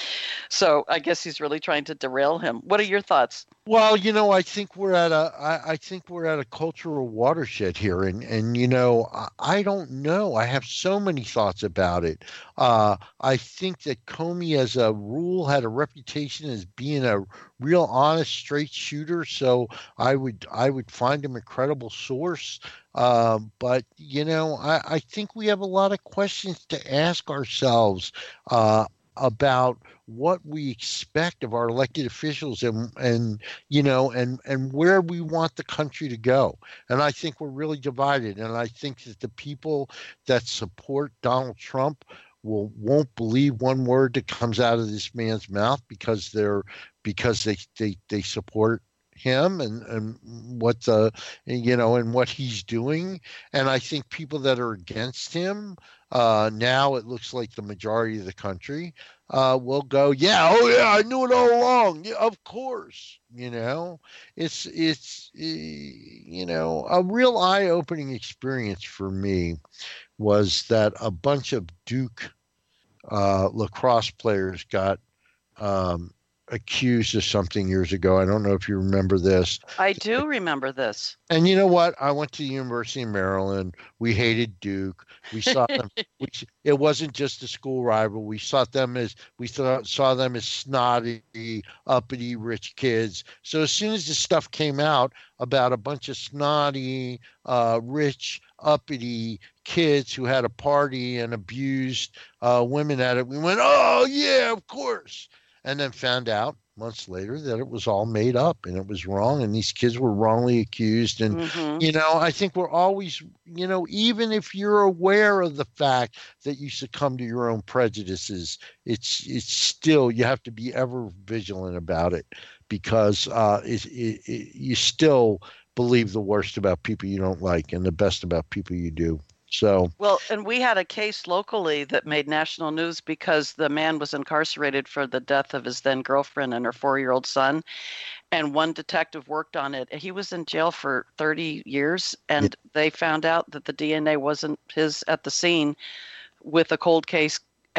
Speaker 3: So I guess he's really trying to derail him. What are your thoughts?
Speaker 2: Well, you know, I think we're at a, I, I think we're at a cultural watershed here, and and you know, I, I don't know. I have so many thoughts about it. Uh, I think that Comey, as a rule, had a reputation as being a real honest, straight shooter. So I would, I would find him a credible source. Uh, but you know, I, I think we have a lot of questions to ask ourselves uh, about what we expect of our elected officials, and and you know and and where we want the country to go. And I think we're really divided, and I think that the people that support Donald Trump will won't believe one word that comes out of this man's mouth, because they're because they they, they support him and and what the you know and what he's doing. And I think people that are against him, uh now it looks like the majority of the country uh will go, yeah, oh yeah, I knew it all along, yeah, of course. You know it's it's you know a real eye-opening experience for me was that a bunch of Duke uh lacrosse players got um accused of something years ago. I don't know if you remember this.
Speaker 3: I do remember this.
Speaker 2: And you know what? I went to the University of Maryland. We hated Duke. We saw them. we, it wasn't just a school rival. We saw them as we saw, saw them as snotty, uppity, rich kids. So as soon as this stuff came out about a bunch of snotty, uh, rich, uppity kids who had a party and abused uh, women at it, we went, oh yeah, of course. And then found out months later that it was all made up and it was wrong, and these kids were wrongly accused. And, mm-hmm. you know, I think we're always, you know, even if you're aware of the fact that you succumb to your own prejudices, it's it's still, you have to be ever vigilant about it, because uh, it, it, it, you still believe the worst about people you don't like and the best about people you do. So
Speaker 3: well, and we had a case locally that made national news because the man was incarcerated for the death of his then girlfriend and her four-year-old son, and one detective worked on it. He was in jail for thirty years, and yeah. they found out that the D N A wasn't his at the scene with a cold case,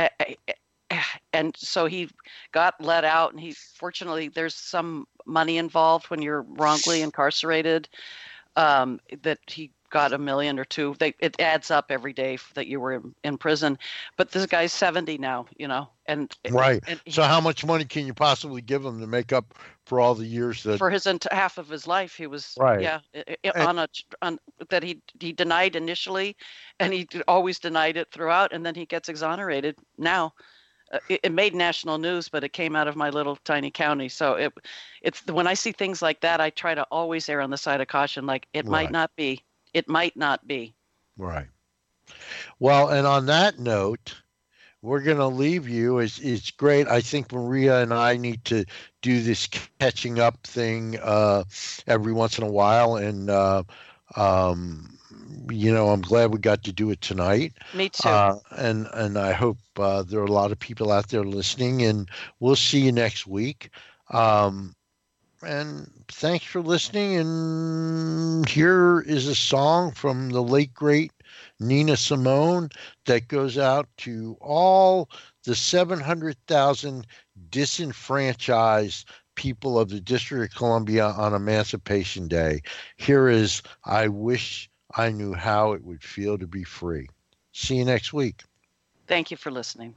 Speaker 3: and so he got let out. And he, fortunately, there's some money involved when you're wrongly incarcerated, um, that he got a million or two. They, it adds up every day that you were in, in prison. But this guy's seventy now, you know, and
Speaker 2: right.
Speaker 3: And he,
Speaker 2: so how much money can you possibly give him to make up for all the years that
Speaker 3: for his ent- half of his life he was
Speaker 2: right.
Speaker 3: yeah on a on that he he denied initially, and he always denied it throughout, and then he gets exonerated now. Uh, it, it made national news, but it came out of my little tiny county. So it it's when I see things like that, I try to always err on the side of caution. Like it right. might not be. It might not be.
Speaker 2: Right. Well, and on that note, we're going to leave you. It's, it's great. I think Maria and I need to do this catching up thing uh, every once in a while. And, uh, um, you know, I'm glad we got to do it tonight.
Speaker 3: Me too.
Speaker 2: Uh, and, and I hope uh, there are a lot of people out there listening, and we'll see you next week. Um, and thanks for listening. And here is a song from the late, great Nina Simone that goes out to all the seven hundred thousand disenfranchised people of the District of Columbia on Emancipation Day. Here is I Wish I Knew How It Would Feel to Be Free. See you next week.
Speaker 3: Thank you for listening.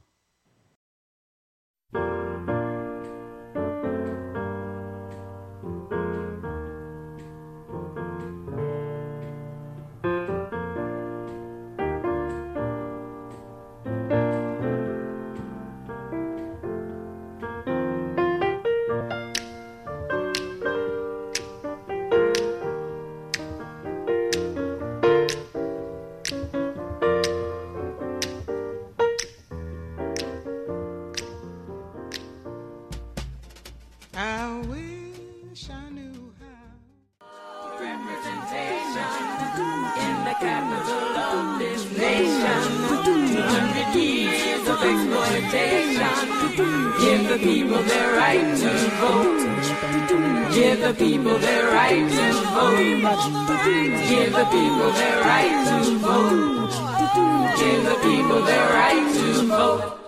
Speaker 1: I wish I knew how. Representation in the capital of this nation. two hundred years of exploitation. Give the people their right to vote. Give the people their right to vote. Give the people their right to vote. Give the people their right to vote.